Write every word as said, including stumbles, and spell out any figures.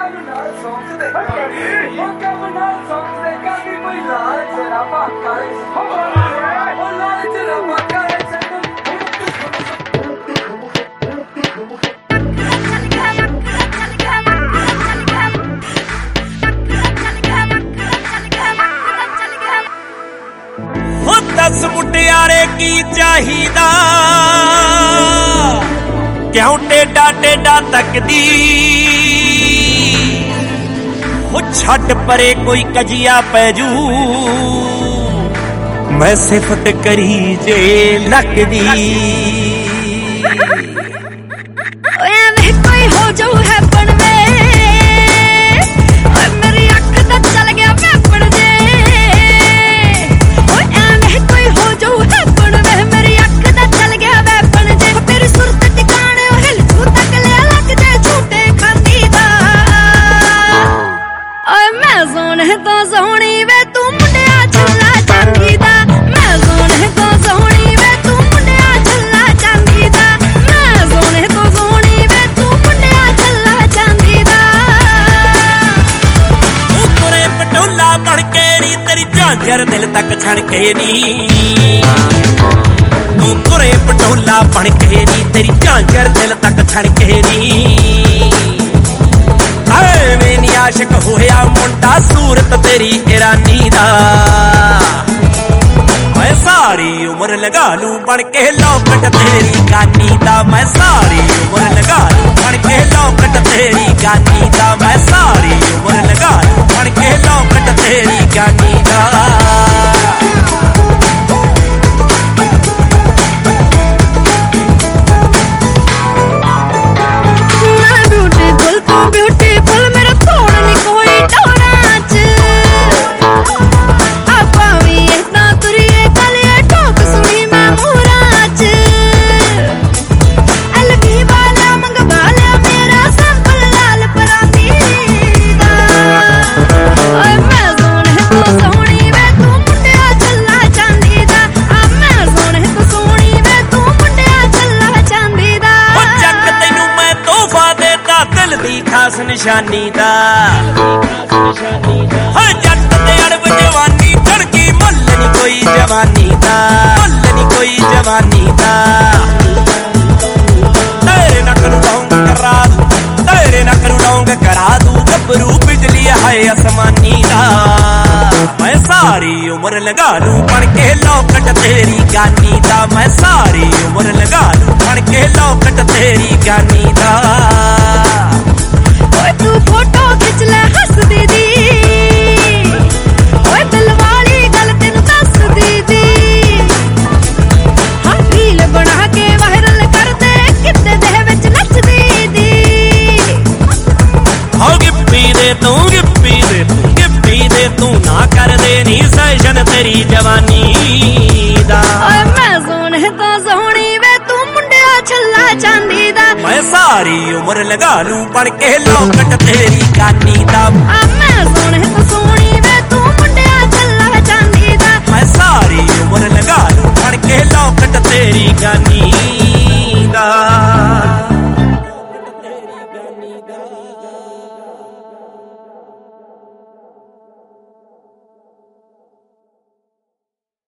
दस मुटियारे की चाहिदा क्यों टेडा टेडा तकदी हो छट परे कोई कजिया पैजू मैं सिफत करी जे नकदी कोई हो जो है बनवे मेरी अख दा चल गया वेपन जे कोई हो जो है बनवे मेरी अख दा चल गया वेपन जे तेरी सुरत ठिकाने हिल तू तक ले लग दे झूठे खांदी दा ओए मैं सोन है तो सोहनी वे तू मुंडिया छल्ला चांदी दा मैं सोन है तो सोहनी वे तू मुंडिया छल्ला चांदी दा मैं सोन है तो सोहनी वे तू मुंडिया छल्ला चांदी दा ऊपरे पटोला बन के नी तेरी झांझर दिल तक छड़के नी तू तुरे पटोला बन के नी तेरी झांझर दिल तक छड़के नी मैं नी आशिक होया मुंडा सूरत तेरी ईरानी दा मैं सारी उम्र लगा लूं बन के लौकट तेरी गानी दा मैं सारी उम्र लगा लूं बन के लौकट तेरी गानी दा मैं सारी उम्र लगा लूं बन के लौकट तेरी गानी दा खास निशानी दा हर जट ते अड़ब जवानी धड़की मुल नी कोई जवानी दा मुल नी कोई जवानी दा तेरे नक नू डोंग करा दूं तेरे नक नू डोंग करा दूं गबरू बिजली है आसमानी दा मैं सारी उम्र लगा लूं बन के लौकट तेरी गानी दा मैं सारी उम्र लगा लूं बन के लौकट तेरी गानी दा तू फोटो खिंच ले हस दी दी ओए दिल वाली गल तेनू दस दी दी हां रील बना के वायरल कर दे किते दे विच नच दी दी हो गिप्पी दे तू गिप्पी दे तू गिप्पी दे तू ना कर दे नी सजन तेरी जवानी दा ओए मैं सोन है तो सोहनी वे तू मुंडिया छल्ला चांदी दा मैं सारी उम्र लगा लूं बन के लौकट तेरी गानी दा मैं सोन है तो सोहनी वे तू मुंडिया छल्ला चांदी दा मैं सारी उम्र लगा लूं बन के लौकट तेरी गानी दा।